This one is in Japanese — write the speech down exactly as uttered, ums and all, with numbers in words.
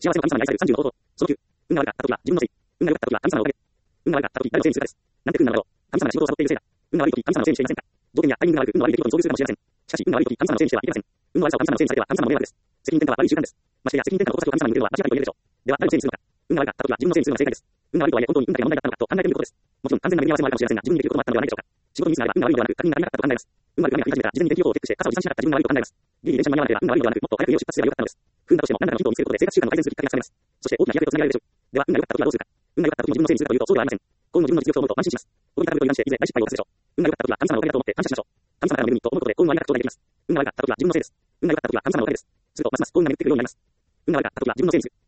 幸せを神様に愛されるさんじゅうの方法。そのきゅう、運が悪かった時は自分のせい。運が良かった時は神様のおかげ。運が悪かった時誰のせいにするかです。なんて運が悪いと、神様が仕事をサボっているせいだ。運が悪い時神様のせいにしていませんか。条件やタイミングが悪く運の悪い出来事に遭遇するかもしれません。しかし運が悪い時神様のせいにしてはいけません。運の悪さを神様のせいにされては神様の迷惑です。責任転嫁は悪い習慣です。ましてや責任転嫁の方策を神様に向けるのは間違いと言えるでしょう。では誰のせいにするのか。運が悪かった時は自分のせいにするのが正解です。運が悪いとはいえ本当に運だけが問題だったのかと考えてみることです。もちろん完全な巡り合わせもあるかもしれませんが、自分にできることもあったのではないでしょうか。仕事にミスがあれば運が悪いのではなく、確認が足りなかったと考えます。運が悪いが見え始めたら事前に天気予報をチェックして傘を持参しなかった自分が悪いと考えます。ギリギリ電車に間に合わなければ運が悪いのではなく、もっと早く家を出発すればよかったのです。不運だとしても何らかのヒントを見つけることで生活習慣の改善するきっかけがつかめます。そして大きな飛躍をつなげられるでしょう。では運が良かった時はどうするか。運が良かった時に自分のせいにするかというとそうではありません。幸運の自分の実力と思うと安心します。ここに高めと油断して以前大失敗を犯すでしょう。運が良かった時は神様のおかげだと思って感謝しましょう。神様からの恵みと思うことで幸運はありがとうができます。運が悪かった時は自分のせいです。運が良かった時は神様のおかげです。するとますます幸運が巡ってくるようになります。運が悪かった時は自分のせいにする。